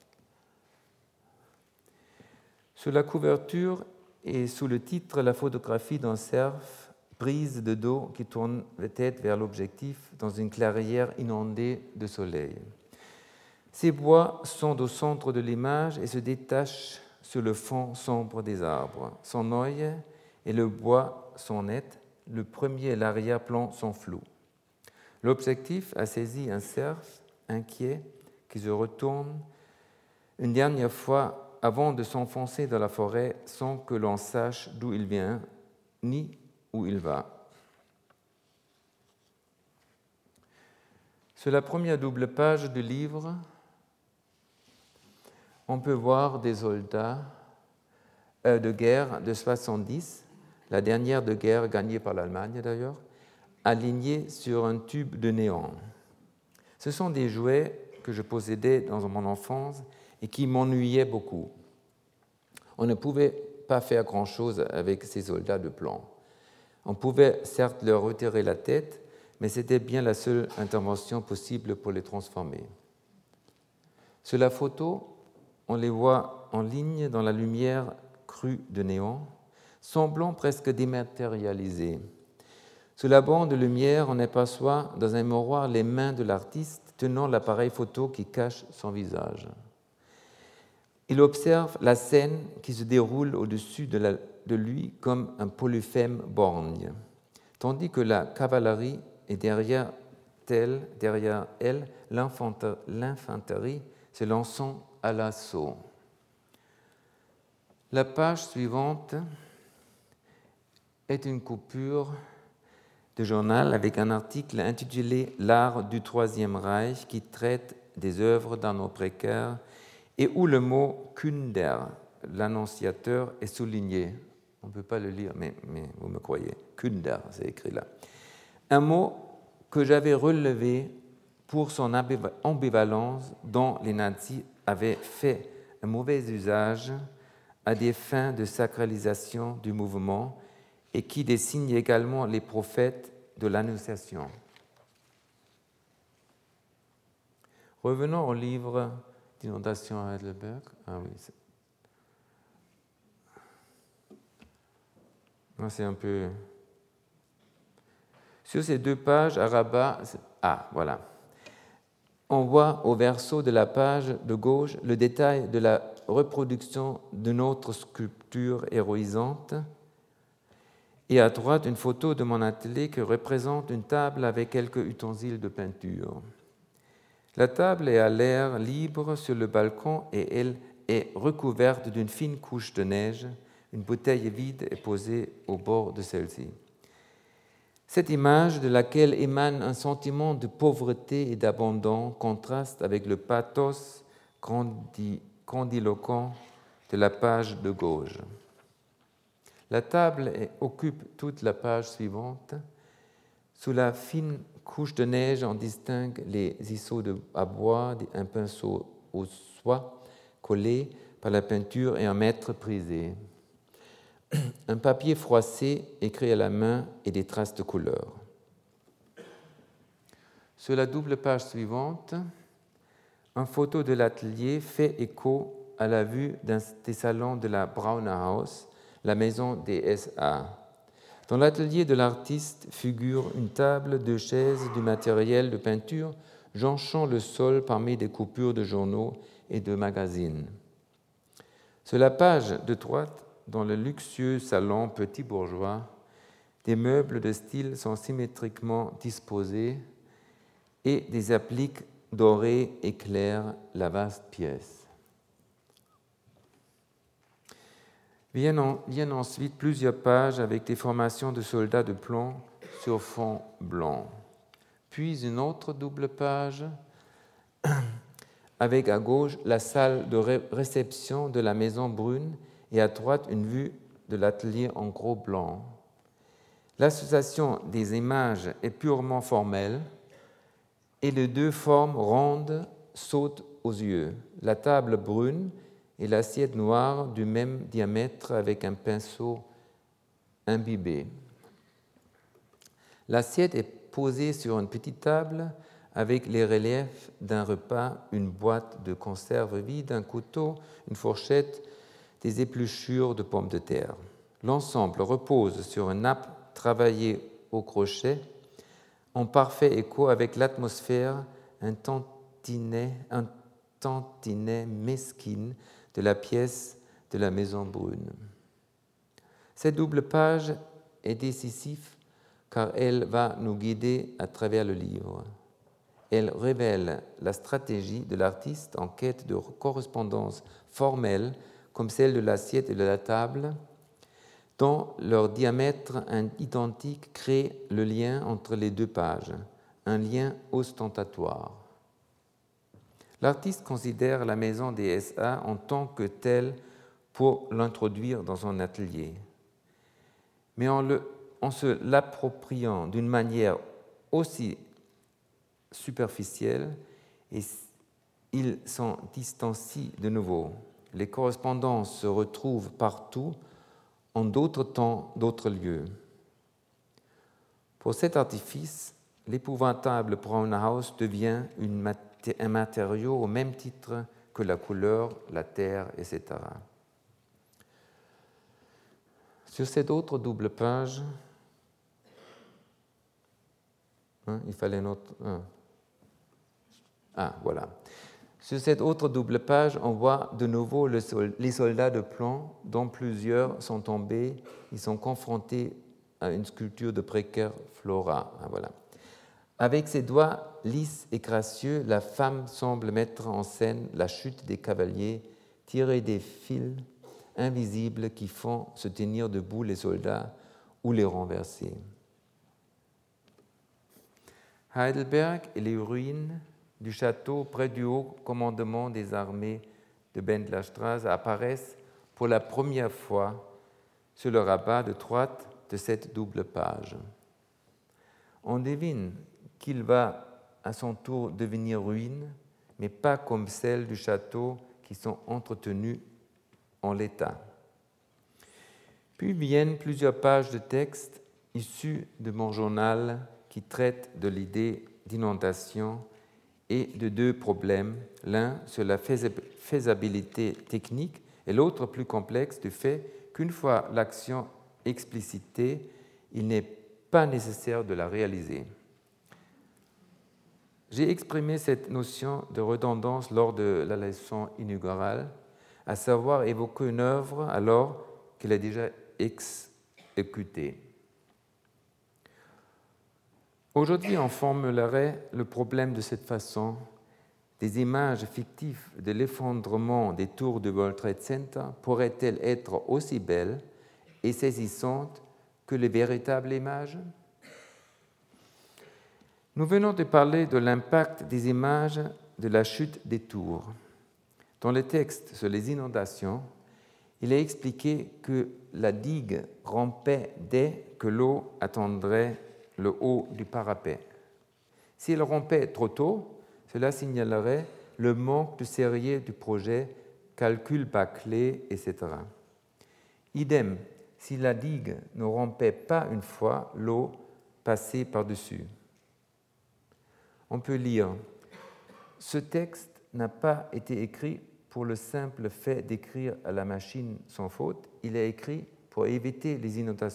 Sur la couverture et sous le titre, la photographie d'un cerf prise de dos qui tourne la tête vers l'objectif dans une clairière inondée de soleil. Ces bois sont au centre de l'image et se détachent sur le fond sombre des arbres. Son œil et le bois sont nets, le premier et l'arrière-plan sont flous. L'objectif a saisi un cerf inquiet qui se retourne une dernière fois avant de s'enfoncer dans la forêt sans que l'on sache d'où il vient ni où il va. Sur la première double page du livre, on peut voir des soldats de guerre de 70, la dernière de guerre gagnée par l'Allemagne d'ailleurs, alignés sur un tube de néon. Ce sont des jouets que je possédais dans mon enfance et qui m'ennuyaient beaucoup. On ne pouvait pas faire grand-chose avec ces soldats de plomb. On pouvait certes leur retirer la tête, mais c'était bien la seule intervention possible pour les transformer. Sur la photo, on les voit en ligne dans la lumière crue de néon, semblant presque dématérialisés. Sous la bande de lumière, on aperçoit dans un miroir les mains de l'artiste tenant l'appareil photo qui cache son visage. Il observe la scène qui se déroule au-dessus de lui comme un polyphème borgne, tandis que la cavalerie est derrière elle, l'infanterie se lançant à l'assaut. La page suivante est une coupure de journal avec un article intitulé « L'art du Troisième Reich » qui traite des œuvres d'un art précaire et où le mot « Künder », l'annonciateur, est souligné. On ne peut pas le lire, mais vous me croyez. « Künder », c'est écrit là. Un mot que j'avais relevé pour son ambivalence dont les nazis avaient fait un mauvais usage à des fins de sacralisation du mouvement et qui désigne également les prophètes de l'Annonciation. Revenons au livre d'inondation à Heidelberg. Ah oui, c'est un peu... Sur ces deux pages, à Rabat... Ah, voilà. On voit au verso de la page de gauche le détail de la reproduction d'une autre sculpture héroïsante, et à droite une photo de mon atelier qui représente une table avec quelques ustensiles de peinture. La table est à l'air libre sur le balcon et elle est recouverte d'une fine couche de neige. Une bouteille vide est posée au bord de celle-ci. Cette image, de laquelle émane un sentiment de pauvreté et d'abandon, contraste avec le pathos grandiloquent de la page de gauche. La table occupe toute la page suivante. Sous la fine couche de neige, on distingue les issots à bois, un pinceau au soie collé par la peinture et un mètre prisé. Un papier froissé écrit à la main et des traces de couleur. Sur la double page suivante, une photo de l'atelier fait écho à la vue des salons de la Braunerhaus, la maison des SA. Dans l'atelier de l'artiste figure une table, deux chaises, du matériel de peinture jonchant le sol parmi des coupures de journaux et de magazines. Sur la page de droite, dans le luxueux salon petit bourgeois, des meubles de style sont symétriquement disposés et des appliques dorées éclairent la vaste pièce. Viennent ensuite plusieurs pages avec des formations de soldats de plomb sur fond blanc. Puis une autre double page avec à gauche la salle de réception de la Maison Brune et à droite une vue de l'atelier en gros blanc. L'association des images est purement formelle et les deux formes rondes sautent aux yeux. La table brune et l'assiette noire du même diamètre avec un pinceau imbibé. L'assiette est posée sur une petite table avec les reliefs d'un repas, une boîte de conserve vide, un couteau, une fourchette, des épluchures de pommes de terre. L'ensemble repose sur une nappe travaillée au crochet, en parfait écho avec l'atmosphère un tantinet mesquine de la pièce de la Maison Brune. Cette double page est décisive car elle va nous guider à travers le livre. Elle révèle la stratégie de l'artiste en quête de correspondance formelle comme celle de l'assiette et de la table, dont leur diamètre identique crée le lien entre les deux pages, un lien ostentatoire. L'artiste considère la maison des SA en tant que telle pour l'introduire dans son atelier. Mais en se l'appropriant d'une manière aussi superficielle, il s'en distancie de nouveau. Les correspondances se retrouvent partout, en d'autres temps, d'autres lieux. Pour cet artifice, l'épouvantable Brown House devient un matériau au même titre que la couleur, la terre, etc. Sur cette autre double page, il fallait une autre. Voilà. Sur cette autre double page, on voit de nouveau les soldats de plomb, dont plusieurs sont tombés. Ils sont confrontés à une sculpture de précaire Flora. Voilà. Avec ses doigts lisses et gracieux, la femme semble mettre en scène la chute des cavaliers, tirés des fils invisibles qui font se tenir debout les soldats ou les renverser. Heidelberg et les ruines du château près du haut commandement des armées de Bendlerstraße apparaissent pour la première fois sur le rabat de droite de cette double page. On devine qu'il va à son tour devenir ruine, mais pas comme celles du château qui sont entretenues en l'état. Puis viennent plusieurs pages de texte issus de mon journal qui traitent de l'idée d'inondation et de deux problèmes, l'un sur la faisabilité technique et l'autre plus complexe du fait qu'une fois l'action explicitée, il n'est pas nécessaire de la réaliser. J'ai exprimé cette notion de redondance lors de la leçon inaugurale, à savoir évoquer une œuvre alors qu'elle est déjà exécutée. Aujourd'hui, on formulerait le problème de cette façon. Des images fictives de l'effondrement des tours du World Trade Center pourraient-elles être aussi belles et saisissantes que les véritables images ? Nous venons de parler de l'impact des images de la chute des tours. Dans le texte sur les inondations, il est expliqué que la digue rompait dès que l'eau atteindrait le haut du parapet. Si elle rompait trop tôt, cela signalerait le manque de sérieux du projet, calcul bâclé, etc. Idem, si la digue ne rompait pas une fois, l'eau passait par-dessus. On peut lire « Ce texte n'a pas été écrit pour le simple fait d'écrire à la machine sans faute, il est écrit pour éviter les inondations. »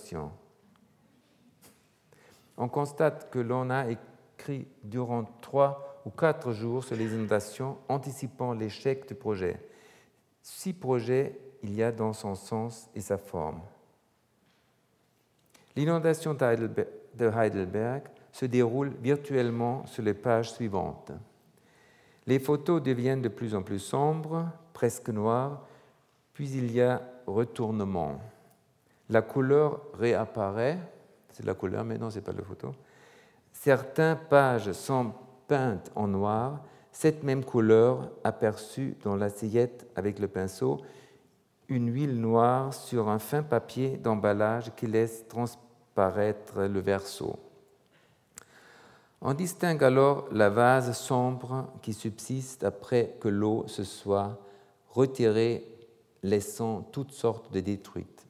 On constate que l'on a écrit durant 3 ou 4 jours sur les inondations, anticipant l'échec du projet. 6 projets il y a dans son sens et sa forme. L'inondation de Heidelberg se déroule virtuellement sur les pages suivantes. Les photos deviennent de plus en plus sombres, presque noires, puis il y a retournement. La couleur réapparaît, c'est la couleur, mais non, ce n'est pas la photo. Certaines pages sont peintes en noir, cette même couleur aperçue dans l'assiette avec le pinceau, une huile noire sur un fin papier d'emballage qui laisse transparaître le verso. On distingue alors la vase sombre qui subsiste après que l'eau se soit retirée, laissant toutes sortes de détruites.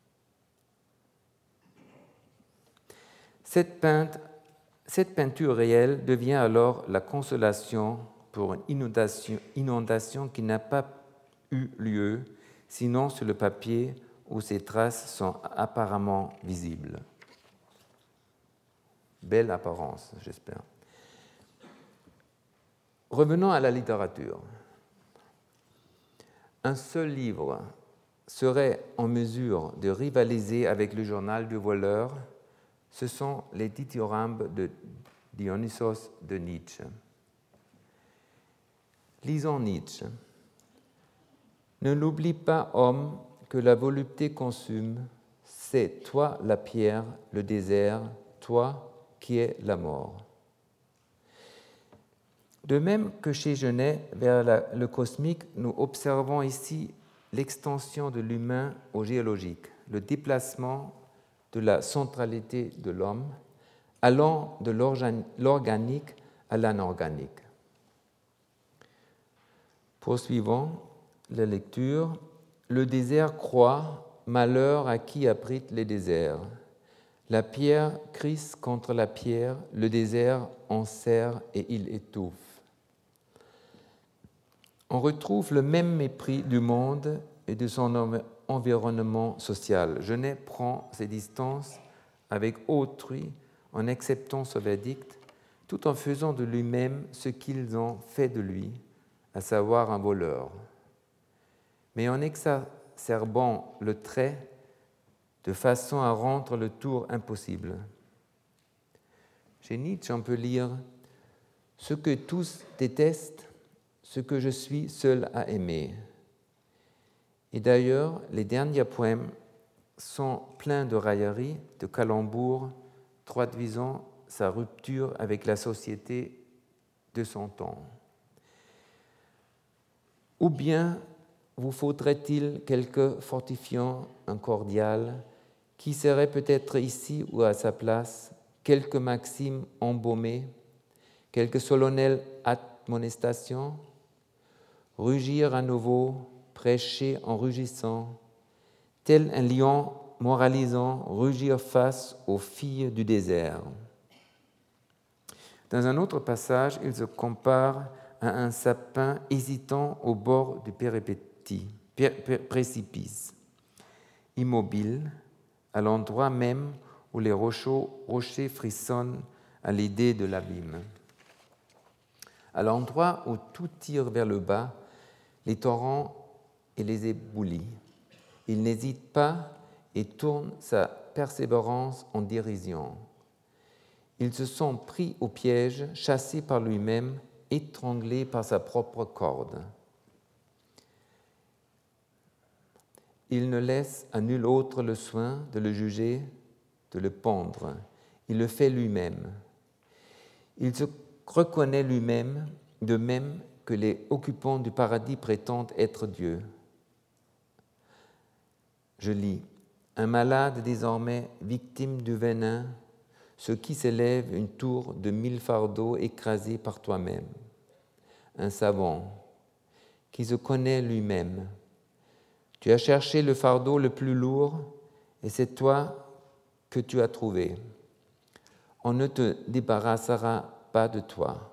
Cette peinture réelle devient alors la consolation pour une inondation qui n'a pas eu lieu, sinon sur le papier où ces traces sont apparemment visibles. Belle apparence, j'espère. Revenons à la littérature. Un seul livre serait en mesure de rivaliser avec le journal du voleur. Ce sont les dithyrambes de Dionysos de Nietzsche. Lisons Nietzsche. Ne l'oublie pas, homme, que la volupté consume, c'est toi la pierre, le désert, toi qui es la mort. De même que chez Genet, vers le cosmique, nous observons ici l'extension de l'humain au géologique, le déplacement de la centralité de l'homme, allant de l'organique à l'anorganique. Poursuivons la lecture. Le désert croît, malheur à qui abrite les déserts. La pierre crisse contre la pierre, le désert enserre et il étouffe. On retrouve le même mépris du monde et de son environnement social. Genet prend ses distances avec autrui en acceptant ce verdict, tout en faisant de lui-même ce qu'ils ont fait de lui, à savoir un voleur. Mais en exacerbant le trait de façon à rendre le tour impossible. Chez Nietzsche, on peut lire « Ce que tous détestent, ce que je suis seul à aimer ». Et d'ailleurs, les derniers poèmes sont pleins de railleries, de calembours, traduisant sa rupture avec la société de son temps. Ou bien vous faudrait-il quelque fortifiant, un cordial, qui serait peut-être ici ou à sa place, quelques maximes embaumées, quelques solennelles admonestations, rugir à nouveau, prêcher en rugissant, tel un lion moralisant, rugir face aux filles du désert. Dans un autre passage, il se compare à un sapin hésitant au bord du précipice, immobile, à l'endroit même où les rochers frissonnent à l'idée de l'abîme. À l'endroit où tout tire vers le bas, les torrents et les éboulis. Il n'hésite pas et tourne sa persévérance en dérision. Il se sent pris au piège, chassé par lui-même, étranglé par sa propre corde. Il ne laisse à nul autre le soin de le juger, de le pendre. Il le fait lui-même. Il se reconnaît lui-même, de même que les occupants du paradis prétendent être Dieu. Je lis, « Un malade désormais, victime du venin, ce qui s'élève une tour de 1000 fardeaux écrasés par toi-même. Un savant qui se connaît lui-même. Tu as cherché le fardeau le plus lourd et c'est toi que tu as trouvé. On ne te débarrassera pas de toi.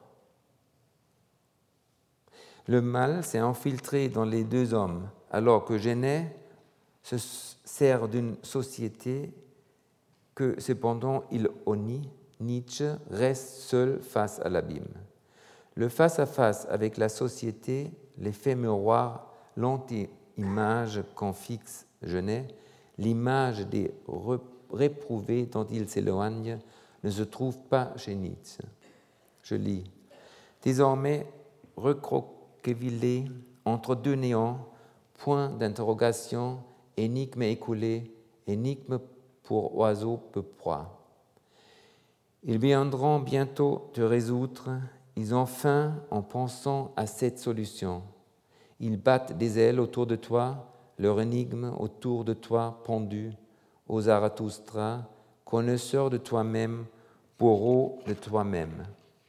Le mal s'est infiltré dans les deux hommes, alors que Genet se sert d'une société que cependant il honnit. Nietzsche reste seul face à l'abîme. Le face-à-face avec la société, l'effet miroir, l'anti-image qu'en fixe Genet, l'image des réprouvés dont il s'éloigne, ne se trouve pas chez Nietzsche. Je lis. Désormais, recroquevillé entre deux néants, point d'interrogation, énigme écoulée, énigme pour oiseaux peu proies. Ils viendront bientôt te résoudre, ils ont faim en pensant à cette solution. Ils battent des ailes autour de toi, leur énigme autour de toi pendu, ô Zarathustra, connaisseur de toi-même, bourreau de toi-même.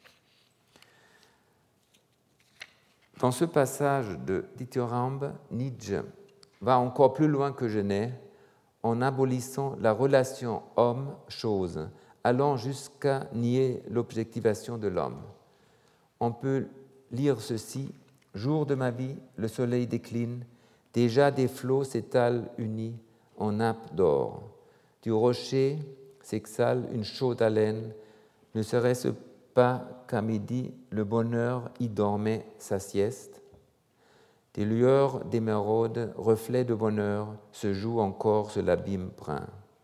Dans ce passage de Dithyrambe, Nietzsche va encore plus loin que Genet en abolissant la relation homme-chose, allant jusqu'à nier l'objectivation de l'homme. On peut lire ceci, « Jour de ma vie, le soleil décline, déjà des flots s'étalent unis en nappes d'or. Du rocher s'exhale une chaude haleine, ne serait-ce pas qu'à midi le bonheur y dormait sa sieste. Des lueurs d'émeraude, reflets de bonheur, se jouent encore sur l'abîme brun. »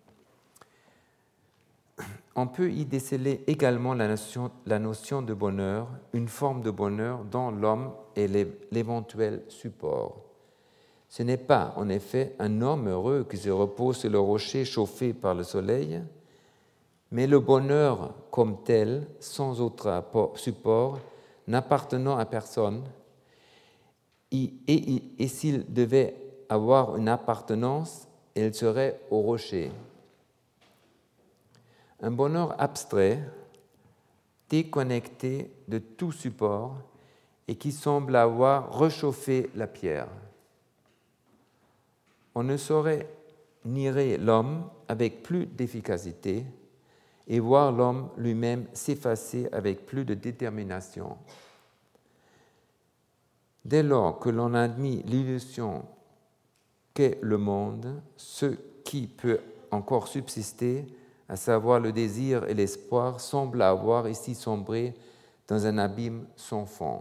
On peut y déceler également la notion de bonheur, une forme de bonheur dont l'homme est l'éventuel support. Ce n'est pas, en effet, un homme heureux qui se repose sur le rocher chauffé par le soleil, mais le bonheur comme tel, sans autre support, n'appartenant à personne, et s'il devait avoir une appartenance, elle serait au rocher. Un bonheur abstrait, déconnecté de tout support et qui semble avoir réchauffé la pierre. On ne saurait nier l'homme avec plus d'efficacité et voir l'homme lui-même s'effacer avec plus de détermination. Dès lors que l'on admet l'illusion qu'est le monde, ce qui peut encore subsister, à savoir le désir et l'espoir, semble avoir ici sombré dans un abîme sans fond.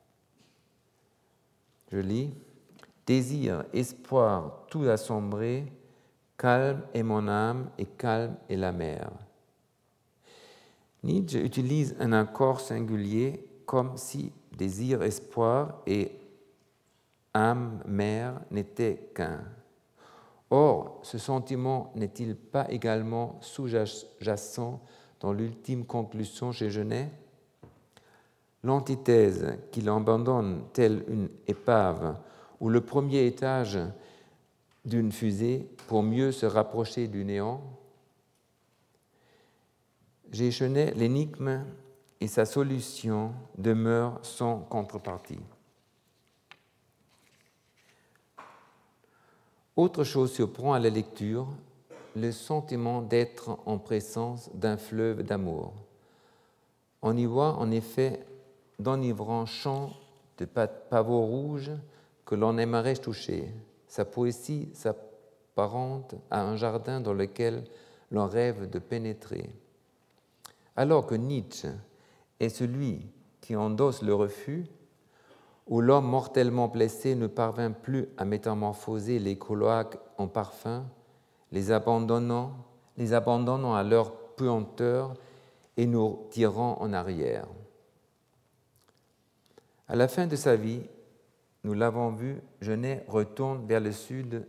Je lis. Désir, espoir, tout a sombré, calme est mon âme et calme est la mer. Nietzsche utilise un accord singulier comme si désir, espoir et âme, mer n'étaient qu'un. Or, ce sentiment n'est-il pas également sous-jacent dans l'ultime conclusion chez Genet ? L'antithèse qu'il abandonne telle une épave ou le premier étage d'une fusée pour mieux se rapprocher du néant. Chez Genet, l'énigme et sa solution demeurent sans contrepartie. Autre chose surprend à la lecture, le sentiment d'être en présence d'un fleuve d'amour. On y voit en effet d'enivrants chants de pavots rouges que l'on aimerait toucher. Sa poésie s'apparente à un jardin dans lequel l'on rêve de pénétrer. Alors que Nietzsche est celui qui endosse le refus, où l'homme mortellement blessé ne parvint plus à métamorphoser les cloaques en parfums, les abandonnant à leur puanteur et nous tirant en arrière. À la fin de sa vie, nous l'avons vu, Genet retourne vers le sud,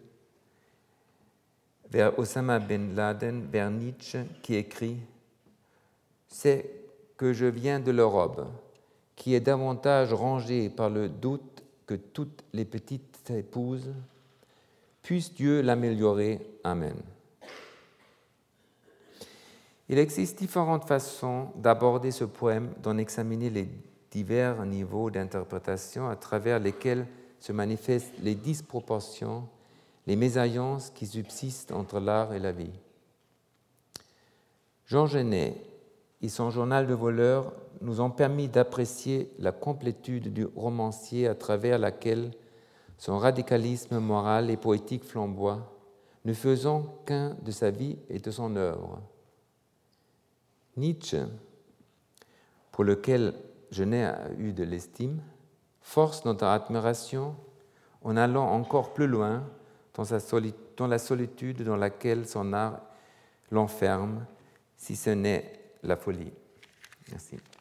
vers Osama Ben Laden, vers Nietzsche, qui écrit « C'est que je viens de l'Europe, qui est davantage rangée par le doute que toutes les petites épouses. Puisse Dieu l'améliorer. Amen. » Il existe différentes façons d'aborder ce poème, d'en examiner les divers niveaux d'interprétation à travers lesquels se manifestent les disproportions, les mésalliances qui subsistent entre l'art et la vie. Jean Genet et son journal de voleur nous ont permis d'apprécier la complétude du romancier à travers laquelle son radicalisme moral et poétique flamboie, ne faisant qu'un de sa vie et de son œuvre. Nietzsche, pour lequel Genet a eu de l'estime, force notre admiration en allant encore plus loin dans la solitude dans laquelle son art l'enferme, si ce n'est la folie. Merci.